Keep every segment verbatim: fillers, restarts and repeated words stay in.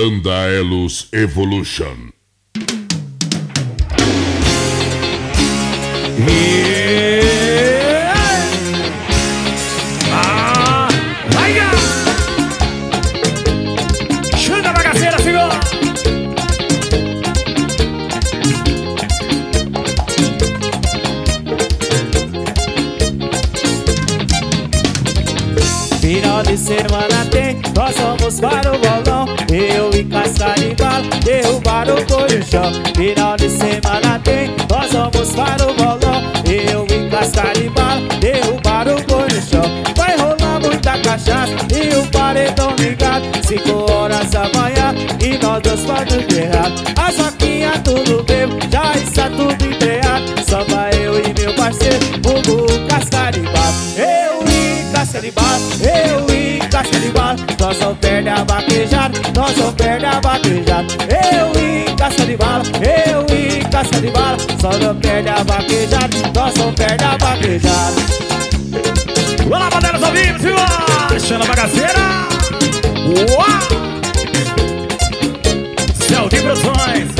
Banda Elos Evolution. Yeah. Ah, vai! Chega a bagaceira, senhor! Final de semana tem, nós vamos para o bolão. Eu e casca de bala, derrubar o boi no chão. Final de semana tem, nós vamos para o bolão. Eu e casca de bala, derrubar o boi no chão. Vai rolar muita cachaça e o paredão ligado. Cinco horas da manhã e nós dois vamos guerrear. As vaquinhas tudo bebo, já está tudo entreado. Só vai eu e meu parceiro, Bubu, casca de bala. Eu e casca de bala, eu e casca de bala. Nós não perde a vaquejada, nós não perde a vaquejada. Eu e casca de bala, eu e casca de bala. Só não perde a vaquejada, nós não perde a vaquejada. Olá, bandeiras ao vivo, senhor! Chama a bagaceira! Uau! Céu de Produções!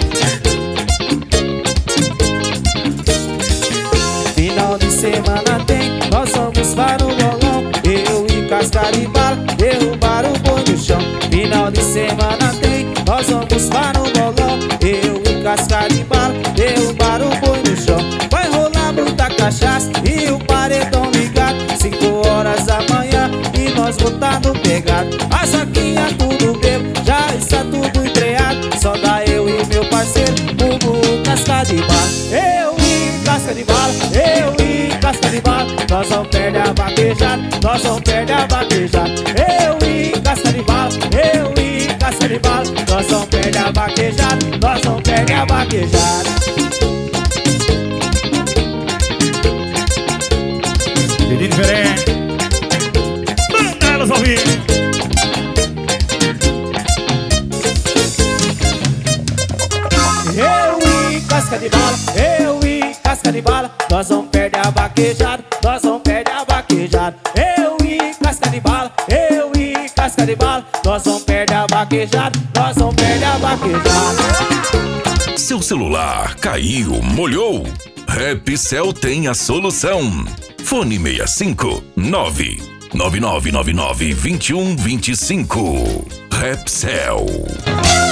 Final de semana tem, nós vamos para o bolão. Eu e casca de bala, derrubar o boi no chão. Final de semana tem, nós vamos para o bolão. Eu e casca de bala, derrubar o boi no chão. Vai rolar muita cachaça e o paredão ligado. Cinco horas da manhã e nós botando pegado. As vaquinhas tudo bebo, já está tudo entreado. Só dá eu e meu parceiro, Bubu, casca de bala. Eu e casca de bala, eu e casca de bala. Nós não perde a vaquejada, nós não perde a vaquejada. Eu e casca de bala, eu e casca de bala. Nós não perde a vaquejada, nós não perde a vaquejada. Pedido diferente. Banda Elos ao vivo. Eu e casca de bala, eu e casca de bala. Nós não perde a vaquejada, nós não perde a vaquejada. Eu e casca de bala, eu e casca de bala. Nós não perde a vaquejada, nós não perde a vaquejada. Seu celular caiu, molhou? Rapcel tem a solução. Fone seis cinco nove nove nove nove nove dois um dois cinco. Rapcel.